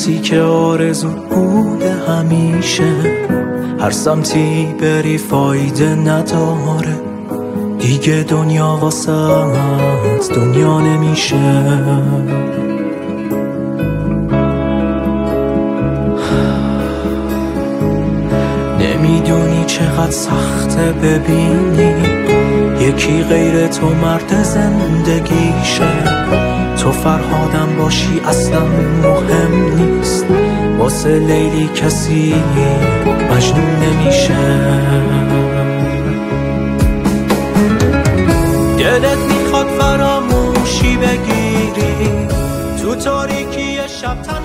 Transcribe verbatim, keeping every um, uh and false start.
کسی که آرزو بوده همیشه هر سمتی بری فایده نداره دیگه دنیا واسه دنیا نمیشه نمیدونی چقدر سخته ببینی یکی غیر تو مرد زندگیشه تو فرهادم باشی اصلا مهم نیست واسه لیلی کسی مجنون نمیشه دلت میخواد فراموشی بگیری تو تاریکی شب تن